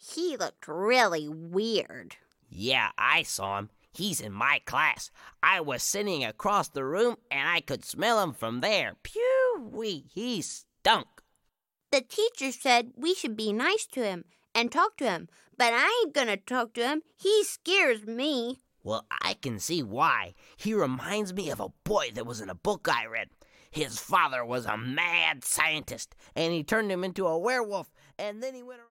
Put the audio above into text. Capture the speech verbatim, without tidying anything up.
He looked really weird. Yeah, I saw him. He's in my class. I was sitting across the room, and I could smell him from there. Pew-wee, he stunk. The teacher said we should be nice to him and talk to him, but I ain't gonna talk to him. He scares me. Well, I can see why. He reminds me of a boy that was in a book I read. His father was a mad scientist, and he turned him into a werewolf, and then he went around...